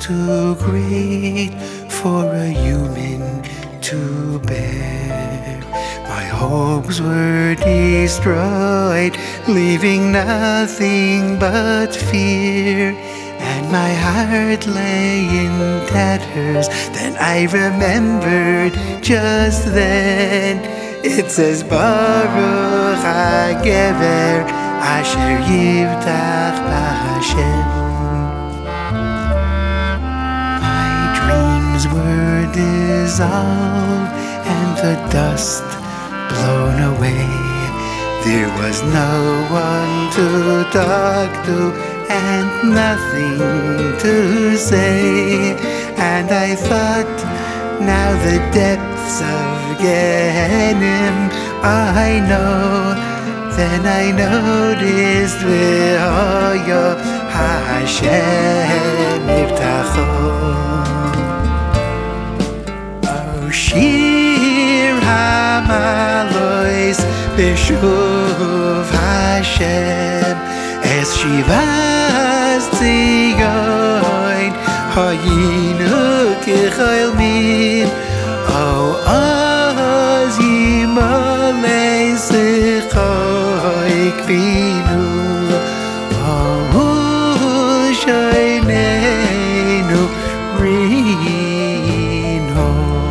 too great for a human to bear. My hopes were destroyed, leaving nothing but fear, and my heart lay in tatters. Then I remembered just then, it says Baruch HaGever Asher Yivtach B'Hashem. My dreams were dissolved and the dust blown away. There was no one to talk to and nothing to say. And I thought, now the depths of Gehenim I know. Then I noticed V'hoyo Hashem Yivtacho. Oh, Shir HaMalois B'shuv Hashem Es Shivas Tzion Hayinu K'cholmim. Oh, Oz Yimalei Sichoi K'vinu. Oh, Shaynenu Rino.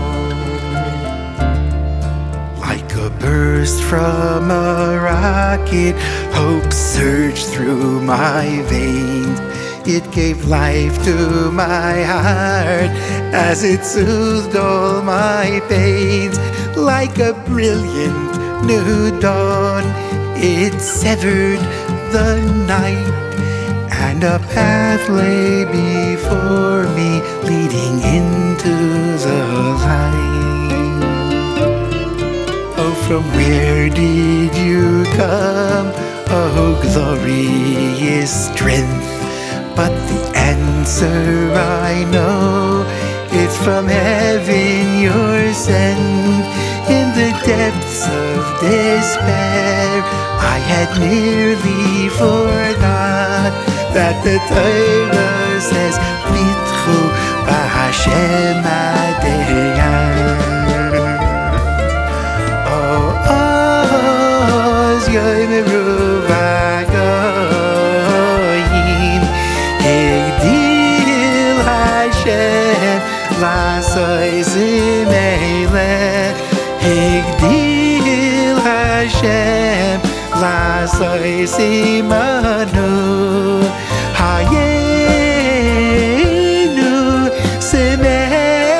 Like a burst from a rocket, hope surged through my veins. It gave life to my heart as it soothed all my pains. Like a brilliant new dawn, it severed the night, and a path lay before me, leading into the light. Oh, from where did you come, oh glorious strength? But the answer I know, it's from heaven you're sent. In the depths of despair, I had nearly forgot that the Torah says, Bitchu b'Hashem Adeyan. Oh, Oz Yomeru V'Goyim Higdil Hashem L'asoi Zimelech. Higdil Hashem L'asoi Simanu. Hayenu Simechim.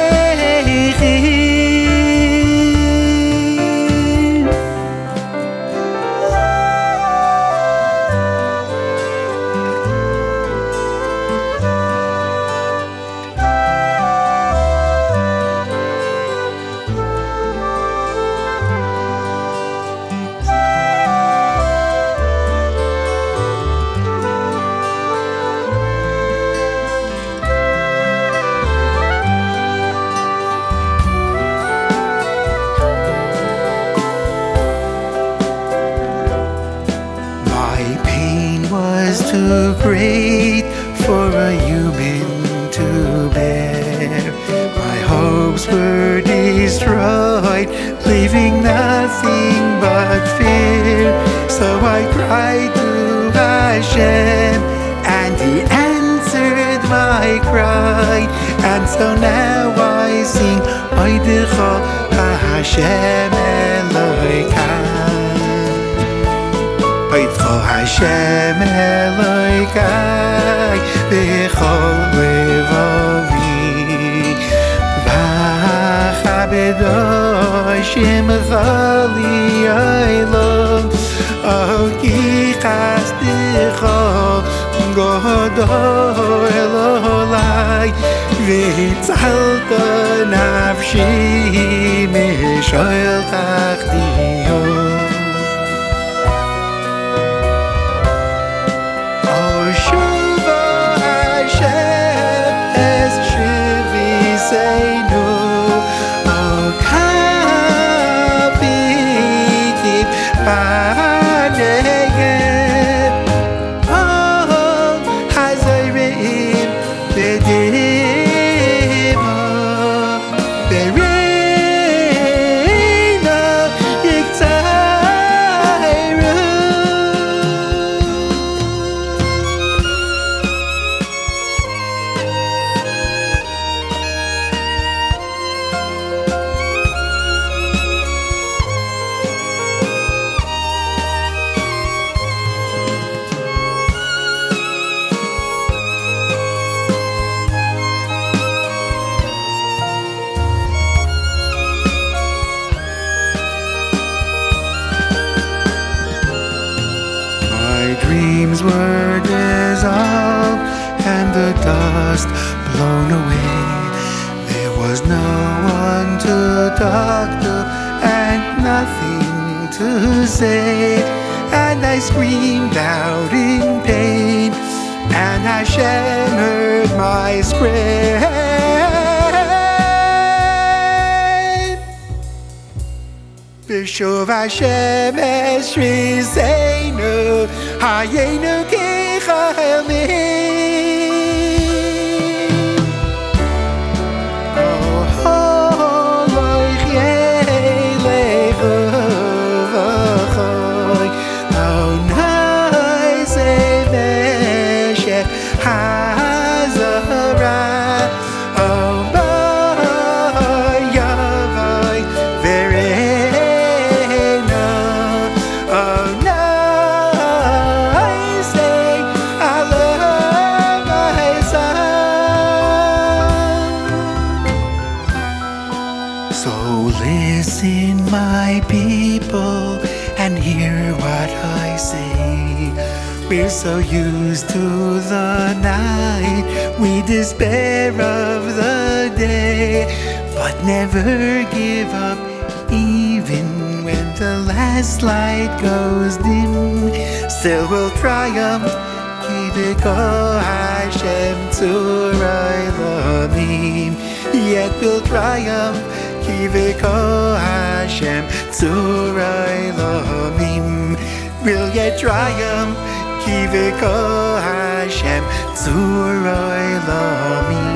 Was too great for a human to bear. My hopes were destroyed, leaving nothing but fear. So I cried to Hashem, and He answered my cry. And so now I sing, Oidecha Hashem Elokai. Oidcho Hashem Elokai B'chol levavi V'achabedo Shemcha li'olam. Oh, ki chasdecha godol olai V'tzalta nafshi mishoel tachtiyo. Oh, Hazarim, just blown away. There was no one to talk to and nothing to say, and I screamed out in pain, and Hashem heard my scream. B'shuv Hashem esriseinu, hayenu kichalmim. So listen, my people, and hear what I say. We're so used to the night, we despair of the day, but never give up even when the last light goes dim. Still we'll triumph, Kiviko Hashem Tzurai Lamim. Yet we'll triumph, Kiviko Hashem Tzurai Lamim. We'll yet triumph, Kiviko Hashem Tzurai Lamim.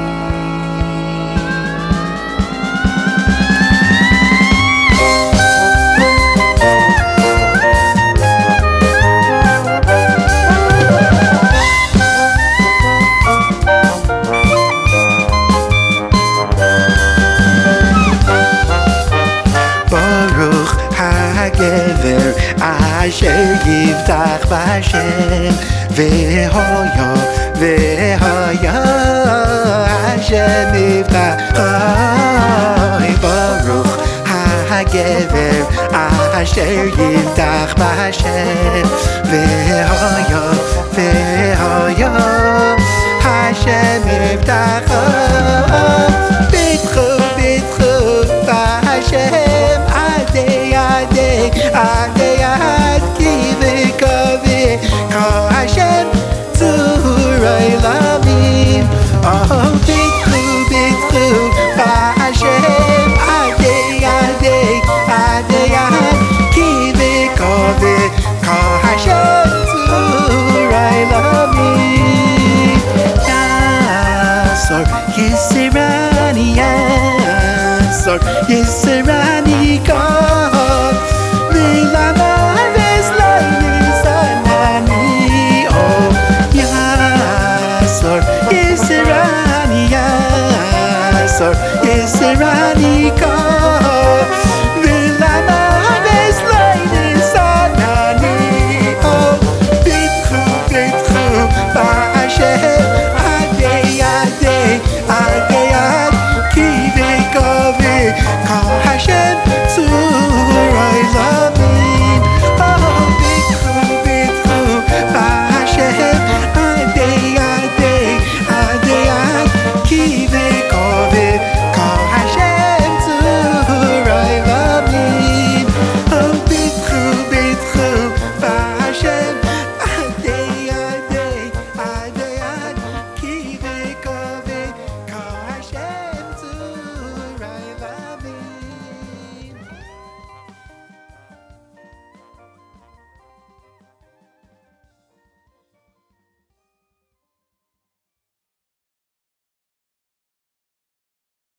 Asher yiftach b'Hashem v'hoya Hashem yiftach. Baruch ha'gever asher yiftach b'Hashem v'hoya Hashem yiftach. Bitchu b'Hashem adei Hashem Tzurai Lamim. Oh, bitchu b'Hashem adei kivekove Hashem Tzurai Lamim. Yasor Yisrani, Yasor Yisrani God. Yisrani God.